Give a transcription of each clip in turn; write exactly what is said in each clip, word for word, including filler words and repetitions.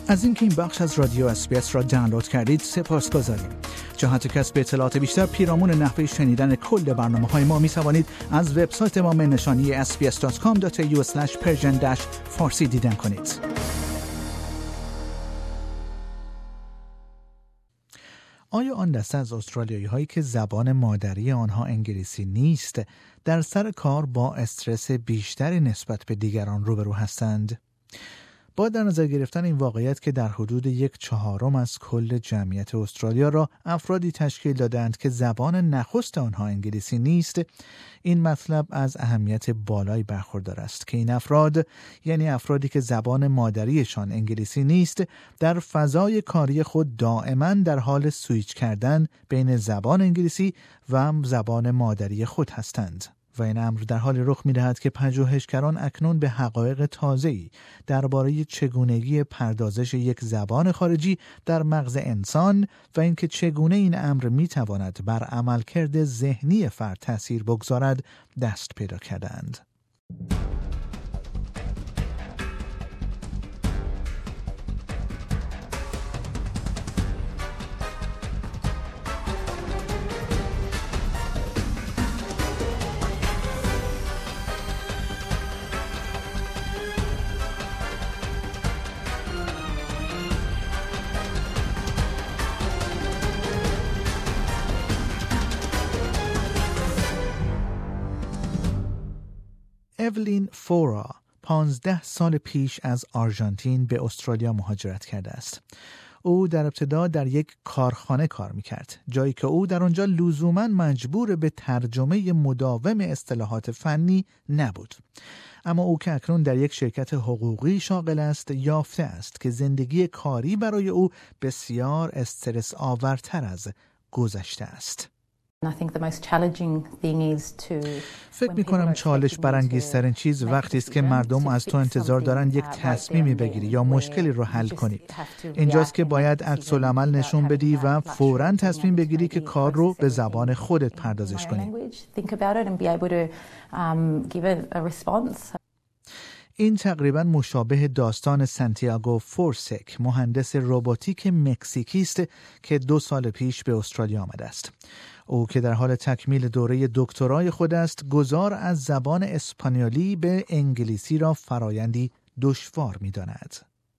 از اینکه این بخش از رادیو اس بی اس را دانلود کردید سپاسگزاریم. جهت کسب اطلاعات بیشتر پیرامون نحوه شنیدن کل برنامه‌های ما می توانید از وبسایت ما نشانی اس بی اس دات کام دات ای یو اسلش پرژن فارسی دیدن کنید. آیا آن دسته از استرالیایی هایی که زبان مادری آنها انگلیسی نیست در سر کار با استرس بیشتری نسبت به دیگران روبرو هستند؟ با در نظر گرفتن این واقعیت که در حدود یک چهارم از کل جمعیت استرالیا را افرادی تشکیل دادند که زبان نخست آنها انگلیسی نیست، این مطلب از اهمیت بالایی برخوردار است که این افراد، یعنی افرادی که زبان مادریشان انگلیسی نیست، در فضای کاری خود دائما در حال سویچ کردن بین زبان انگلیسی و زبان مادری خود هستند. و این امر در حال رخ می‌دهد که پژوهشگران اکنون به حقایق تازه‌ای درباره چگونگی پردازش یک زبان خارجی در مغز انسان و اینکه چگونه این امر می‌تواند بر عملکرد ذهنی فرد تأثیر بگذارد دست پیدا کردند. اولین فورا پانزده سال پیش از آرژانتین به استرالیا مهاجرت کرده است. او در ابتدا در یک کارخانه کار میکرد، جایی که او در آنجا لزوماً مجبور به ترجمه مداوم اصطلاحات فنی نبود. اما او که اکنون در یک شرکت حقوقی شاغل است، یافته است که زندگی کاری برای او بسیار استرس آورتر از گذشته است. فکر می کنم چالش برانگیزترین چیز وقتی است که مردم از تو انتظار دارند یک تصمیمی بگیری یا مشکلی رو حل کنی. اینجاست که باید عکس العمل نشون بدی و فوراً تصمیم بگیری که کار رو به زبان خودت پردازش کنی. این تقریباً مشابه داستان سانتیاگو فورسک، مهندس رباتیک مکزیکی است که دو سال پیش به استرالیا آمده است. او که در حال تکمیل دوره دکترای خود است، گذار از زبان اسپانیولی به انگلیسی را فرایندی دشوار می‌داند.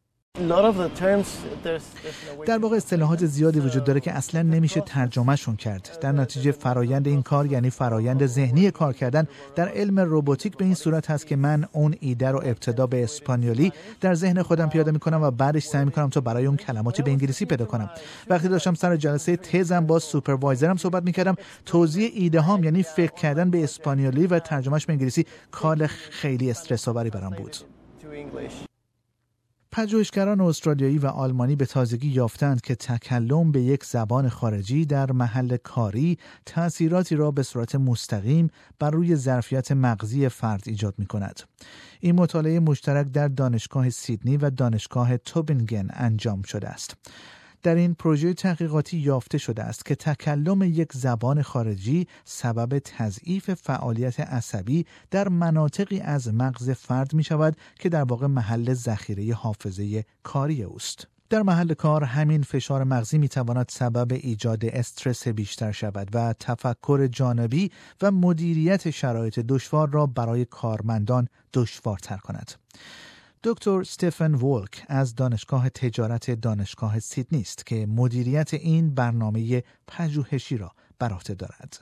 در واقع اصطلاحات زیادی وجود داره که اصلا نمیشه ترجمهشون کرد. در نتیجه فرایند این کار، یعنی فرایند ذهنی کار کردن در علم روباتیک، به این صورت هست که من اون ایده رو ابتدا به اسپانیولی در ذهن خودم پیاده میکنم و بعدش سعی میکنم تا برای اون کلماتی به انگلیسی پیدا کنم. وقتی داشتم سر جلسه تزم با سوپروایزرم صحبت میکردم، توضیح ایده هام، یعنی فکر کردن به اسپانیولی و ترجمهش به انگلیسی، کار خیلی استرس آوری برام بود. پژوهشگران استرالیایی و آلمانی به تازگی یافتند که تکلم به یک زبان خارجی در محل کاری تأثیراتی را به صورت مستقیم بر روی ظرفیت مغزی فرد ایجاد می‌کند. این مطالعه مشترک در دانشگاه سیدنی و دانشگاه توبینگن انجام شده است. در این پروژه تحقیقاتی یافته شده است که تکلم یک زبان خارجی سبب تضعیف فعالیت عصبی در مناطقی از مغز فرد می شود که در واقع محل ذخیره حافظه کاری اوست. در محل کار همین فشار مغزی می تواند سبب ایجاد استرس بیشتر شود و تفکر جانبی و مدیریت شرایط دشوار را برای کارمندان دشوارتر کند. دکتر استفن وولک از دانشگاه تجارت دانشگاه سیدنی است که مدیریت این برنامه پژوهشی را بر عهده دارد.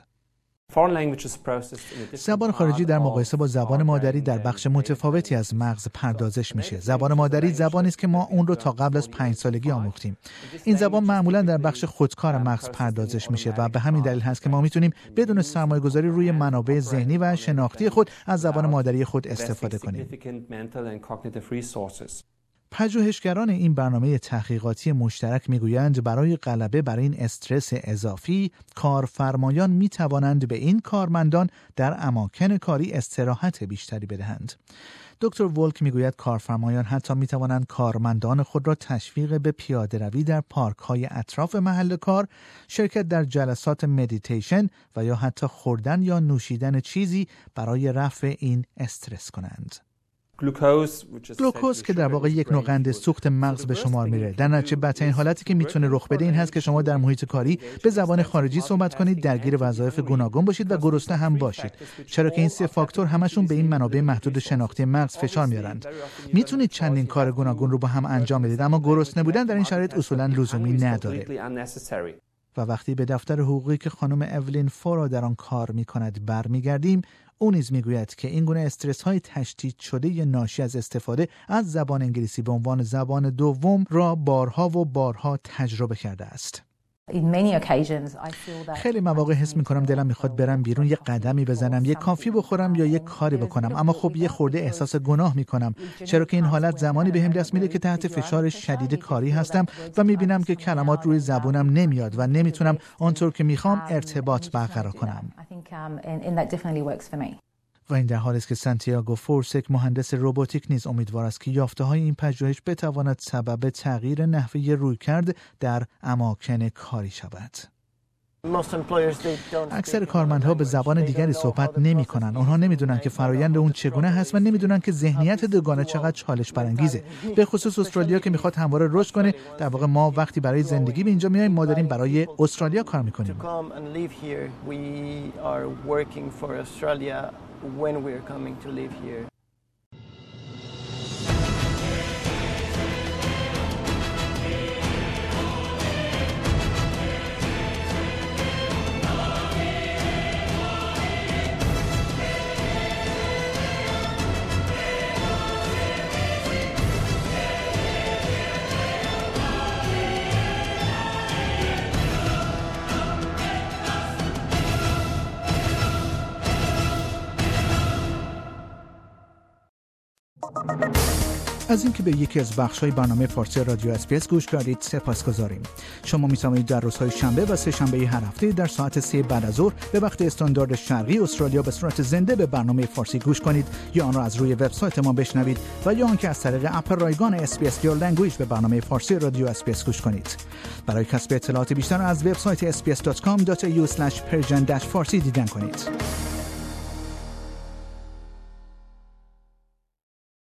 زبان خارجی در مقایسه با زبان مادری در بخش متفاوتی از مغز پردازش میشه. زبان مادری زبانی است که ما اون رو تا قبل از پنج سالگی آموختیم. این زبان معمولا در بخش خودکار مغز پردازش میشه و به همین دلیل هست که ما میتونیم بدون سرمایه‌گذاری روی منابع ذهنی و شناختی خود از زبان مادری خود استفاده کنیم. پژوهشگران این برنامه تحقیقاتی مشترک میگویند برای غلبه بر این استرس اضافی، کارفرمایان می توانند به این کارمندان در اماکن کاری استراحت بیشتری بدهند. دکتر وولک میگوید کارفرمایان حتی می توانند کارمندان خود را تشویق به پیاده روی در پارک های اطراف محل کار، شرکت در جلسات مدیتیشن و یا حتی خوردن یا نوشیدن چیزی برای رفع این استرس کنند. گلوکوز که در واقع یک نوع قند سوخت مغز به شمار میره. در نتیجه بدترین حالتی که میتونه رخ بده این هست که شما در محیط کاری به زبان خارجی صحبت کنید، درگیر وظایف گوناگون باشید و گرسنه هم باشید، چرا که این سه فاکتور همشون به این منابع محدود شناختی مغز فشار میارن. میتونید چندین کار گوناگون رو با هم انجام بدید، اما گرسنه بودن در این شرایط اصولا لزومی نداره. و وقتی به دفتر حقوقی که خانم اولین فورا در آن کار میکند برمیگردیم، او نیز میگوید که این گونه استرس های تشدید شده ناشی از استفاده از زبان انگلیسی به عنوان زبان دوم را بارها و بارها تجربه کرده است. خیلی مواقع حس میکنم دلم میخواد برم بیرون، یک قدمی بزنم، یک کافی بخورم یا یک کاری بکنم، اما خب یه خورده احساس گناه میکنم، چرا که این حالت زمانی بهم دست میده که تحت فشار شدید کاری هستم و میبینم که کلمات روی زبونم نمیاد و نمیتونم آنطور که میخوام ارتباط برقرار کنم. و این در حالی است که سانتیاگو فورسک، مهندس روباتیک، نیز امیدوار است که یافته‌های این پژوهش بتواند سبب تغییر نحوه رویکرد در اماکن کاری شود. اکثر کارمندها به زبان دیگری صحبت نمی‌کنند. آنها نمی‌دونن که فرایند اون چگونه هست و نمی‌دونن که ذهنیت دوگانه چقدر چالش برانگیزه. به خصوص استرالیا که می‌خواد همواره رشد کنه. در واقع ما وقتی برای زندگی به اینجا میایم، ما داریم برای استرالیا کار می‌کنیم. When we're coming to live here. از اینکه به یکی از بخش‌های برنامه فارسی رادیو اس بی اس گوش کردید سپاسگزاریم. شما می‌توانید در روزهای شنبه و سه شنبه هر هفته در ساعت سه بعد از ظهر به وقت استاندارد شرقی استرالیا به صورت زنده به برنامه فارسی گوش کنید یا آن را از روی وبسایت ما بشنوید و یا آنکه از طریق اپ رایگان اس بی اس Your Language به برنامه فارسی رادیو اس بی اس گوش کنید. برای کسب اطلاعات بیشتر از وبسایت اس بی اس دات کام دات ای یو اسلش پرژن فارسی دیدن کنید.